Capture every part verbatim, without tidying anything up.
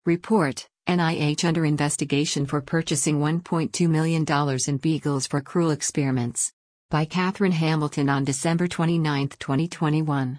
Report: N I H under investigation for purchasing one point two million dollars in beagles for cruel experiments. By Catherine Hamilton on December twenty-ninth, twenty twenty-one.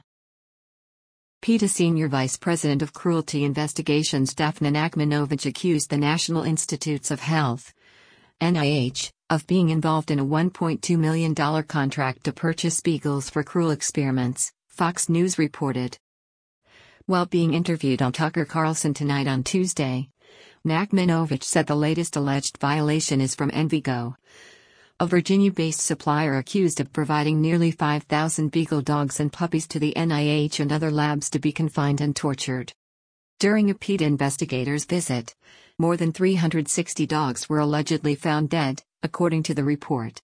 PETA Senior Vice President of Cruelty Investigations Daphna Nakmanovich accused the National Institutes of Health, N I H, of being involved in a one point two million dollars contract to purchase beagles for cruel experiments, Fox News reported. While being interviewed on Tucker Carlson Tonight on Tuesday, Nakmanovich said the latest alleged violation is from Envigo, a Virginia-based supplier accused of providing nearly five thousand beagle dogs and puppies to the N I H and other labs to be confined and tortured. During a PETA investigators' visit, more than three hundred sixty dogs were allegedly found dead, according to the report.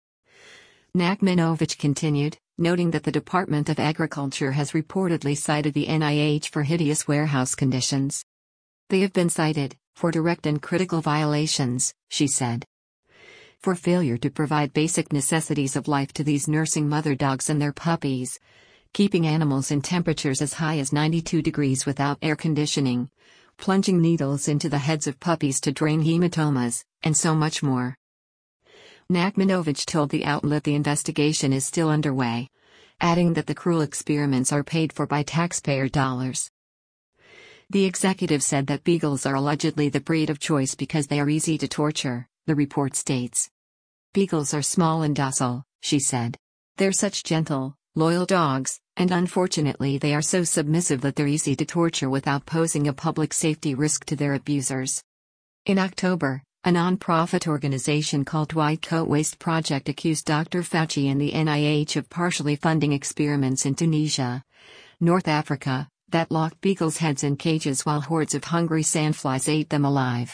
Nakmanovich continued, noting that the Department of Agriculture has reportedly cited the N I H for hideous warehouse conditions. They have been cited for direct and critical violations, she said. For failure to provide basic necessities of life to these nursing mother dogs and their puppies, keeping animals in temperatures as high as ninety-two degrees without air conditioning, plunging needles into the heads of puppies to drain hematomas, and so much more. Nakmanovich told the outlet the investigation is still underway, adding that the cruel experiments are paid for by taxpayer dollars. The executive said that beagles are allegedly the breed of choice because they are easy to torture, the report states. Beagles are small and docile, she said. They're such gentle, loyal dogs, and unfortunately they are so submissive that they're easy to torture without posing a public safety risk to their abusers. In October, a non-profit organization called White Coat Waste Project accused Doctor Fauci and the N I H of partially funding experiments in Tunisia, North Africa, that locked beagles' heads in cages while hordes of hungry sandflies ate them alive.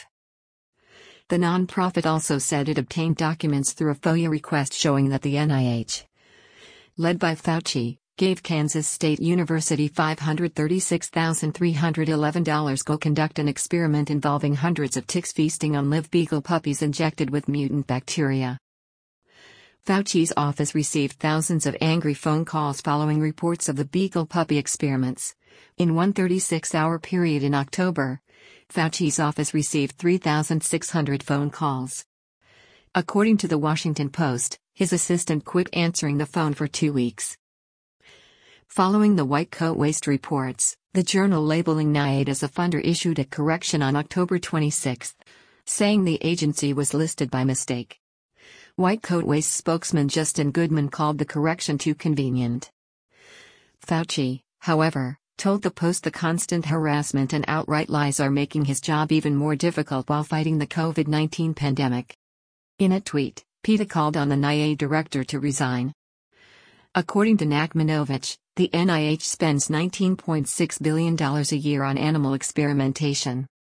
The non-profit also said it obtained documents through a FOIA request showing that the N I H, led by Fauci, gave Kansas State University five hundred thirty-six thousand three hundred eleven dollars to conduct an experiment involving hundreds of ticks feasting on live beagle puppies injected with mutant bacteria. Fauci's office received thousands of angry phone calls following reports of the beagle puppy experiments. In one thirty-six hour period in October, Fauci's office received three thousand six hundred phone calls. According to the Washington Post, his assistant quit answering the phone for two weeks. Following the White Coat Waste reports, the journal labeling N I H as a funder issued a correction on October twenty-sixth, saying the agency was listed by mistake. White Coat Waste spokesman Justin Goodman called the correction too convenient. Fauci, however, told the Post the constant harassment and outright lies are making his job even more difficult while fighting the COVID nineteen pandemic. In a tweet, PETA called on the N I H director to resign. According to Nakmanovich, the N I H spends nineteen point six billion dollars a year on animal experimentation.